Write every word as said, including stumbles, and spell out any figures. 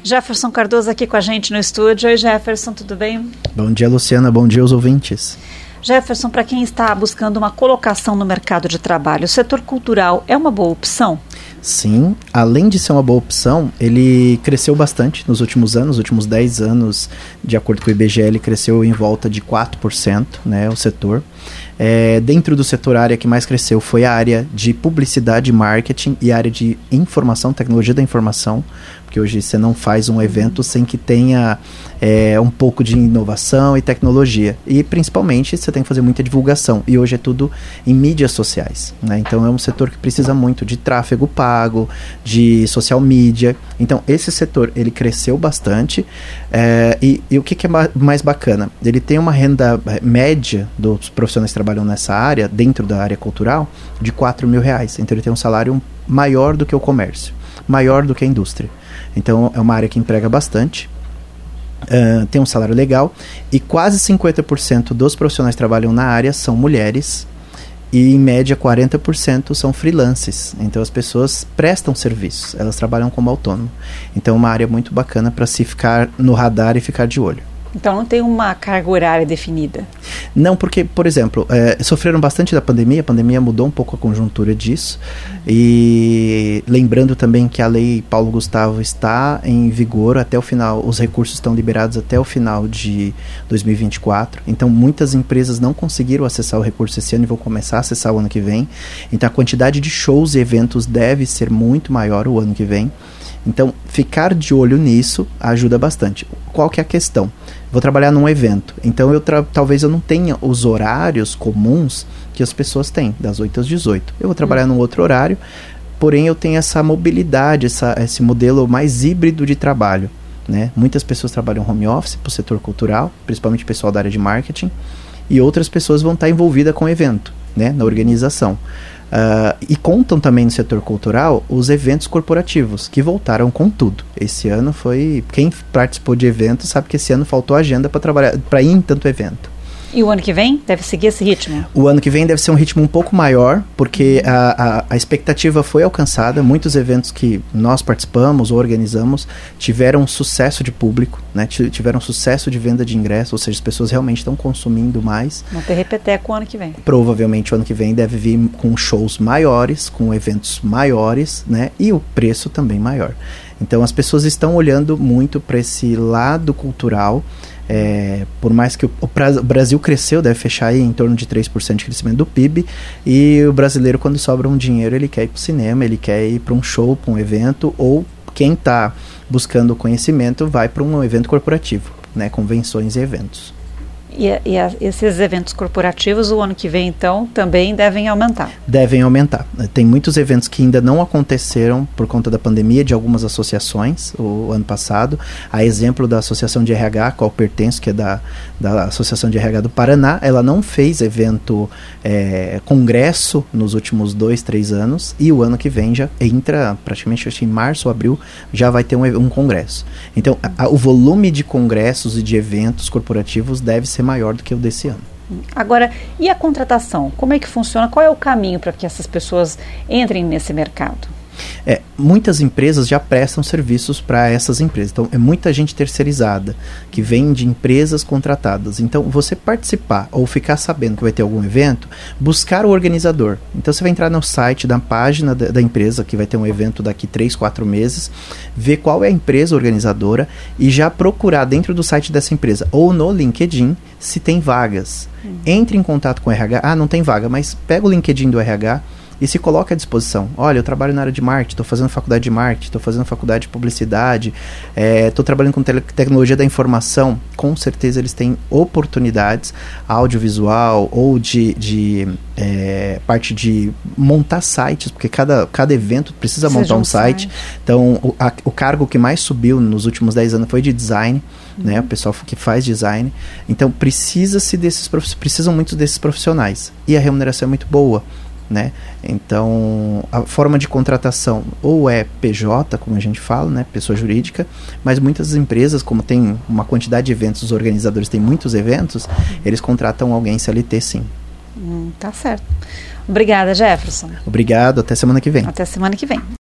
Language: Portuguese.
Jefferson Cardoso aqui com a gente no estúdio. Oi, Jefferson, tudo bem? Bom dia, Luciana. Bom dia aos ouvintes. Jefferson, para quem está buscando uma colocação no mercado de trabalho, o setor cultural é uma boa opção? Sim, além de ser uma boa opção, ele cresceu bastante nos últimos anos, nos últimos dez anos, de acordo com o I B G E, ele cresceu em volta de quatro por cento, né, o setor. É, dentro do setor, a área que mais cresceu foi a área de publicidade e marketing e a área de informação, tecnologia da informação, porque hoje você não faz um evento sem que tenha é, um pouco de inovação e tecnologia. E principalmente você tem que fazer muita divulgação. E hoje é tudo em mídias sociais, né? Então é um setor que precisa muito de tráfego pago, de social media. Então esse setor ele cresceu bastante. É, e, e o que, que é ba- mais bacana? Ele tem uma renda média dos profissionais que trabalham nessa área, dentro da área cultural, de quatro mil reais. Então ele tem um salário maior do que o comércio, maior do que a indústria. Então é uma área que emprega bastante, uh, tem um salário legal e quase cinquenta por cento dos profissionais que trabalham na área são mulheres e em média quarenta por cento são freelances. Então as pessoas prestam serviços, elas trabalham como autônomo. Então é uma área muito bacana para se ficar no radar e ficar de olho. Então não tem uma carga horária definida? Não, porque, por exemplo, é, sofreram bastante da pandemia, a pandemia mudou um pouco a conjuntura disso, e lembrando também que a lei Paulo Gustavo está em vigor até o final, os recursos estão liberados até o final de dois mil e vinte e quatro, então muitas empresas não conseguiram acessar o recurso esse ano e vão começar a acessar o ano que vem, então a quantidade de shows e eventos deve ser muito maior o ano que vem. Então, ficar de olho nisso ajuda bastante. Qual que é a questão? Vou trabalhar num evento, então eu tra- talvez eu não tenha os horários comuns que as pessoas têm, das oito às dezoito. Eu vou trabalhar hum. num outro horário, porém eu tenho essa mobilidade, essa, esse modelo mais híbrido de trabalho, né? Muitas pessoas trabalham home office para o setor cultural, principalmente o pessoal da área de marketing, e outras pessoas vão estar envolvidas com o evento, né? Na organização. Uh, e contam também no setor cultural os eventos corporativos, que voltaram com tudo. Esse ano foi... Quem participou de evento sabe que esse ano faltou agenda para trabalhar, para ir em tanto evento. E o ano que vem deve seguir esse ritmo? O ano que vem deve ser um ritmo um pouco maior, porque a, a, a expectativa foi alcançada. Muitos eventos que nós participamos ou organizamos tiveram sucesso de público, né? Tiveram sucesso de venda de ingressos, ou seja, as pessoas realmente estão consumindo mais. Vão ter repeteco o ano que vem. Provavelmente o ano que vem deve vir com shows maiores, com eventos maiores, né? E o preço também maior. Então as pessoas estão olhando muito para esse lado cultural. É, por mais que o, o Brasil cresceu, deve fechar aí em torno de três por cento de crescimento do P I B, e o brasileiro, quando sobra um dinheiro, ele quer ir para o cinema, ele quer ir para um show, para um evento, ou quem está buscando conhecimento vai para um evento corporativo, né, convenções e eventos. E, e a, esses eventos corporativos, o ano que vem, então, também devem aumentar? Devem aumentar. Tem muitos eventos que ainda não aconteceram por conta da pandemia, de algumas associações, o ano passado. A exemplo da Associação de R H, a qual pertenço, que é da, da Associação de R H do Paraná, ela não fez evento, é, congresso nos últimos dois, três anos, e o ano que vem já entra, praticamente acho que em março ou abril, já vai ter um, um congresso. Então, a, a, o volume de congressos e de eventos corporativos deve ser maior do que o desse ano. Agora, e a contratação? Como é que funciona? Qual é o caminho para que essas pessoas entrem nesse mercado? É, muitas empresas já prestam serviços para essas empresas. Então, é muita gente terceirizada, que vem de empresas contratadas. Então, você participar ou ficar sabendo que vai ter algum evento, buscar o organizador. Então, você vai entrar no site da página da, da empresa, que vai ter um evento daqui três, quatro meses, ver qual é a empresa organizadora e já procurar dentro do site dessa empresa ou no LinkedIn se tem vagas. Hum. Entre em contato com o R H. Ah, não tem vaga, mas pega o LinkedIn do R H e se coloca à disposição. Olha, eu trabalho na área de marketing, estou fazendo faculdade de marketing, estou fazendo faculdade de publicidade, estou é, trabalhando com tele- tecnologia da informação. Com certeza eles têm oportunidades audiovisual ou de, de é, parte de montar sites, porque cada, cada evento precisa, precisa montar um site. site. Então, o, a, o cargo que mais subiu nos últimos dez anos foi de design, uhum. né? O pessoal que faz design. Então, precisa-se desses, precisam muito desses profissionais. E a remuneração é muito boa. Né? Então, a forma de contratação ou é P J, como a gente fala, né? Pessoa jurídica, mas muitas empresas, como tem uma quantidade de eventos, os organizadores têm muitos eventos, eles contratam alguém C L T, sim. Hum, tá certo. Obrigada, Jefferson. Obrigado, até semana que vem. Até semana que vem.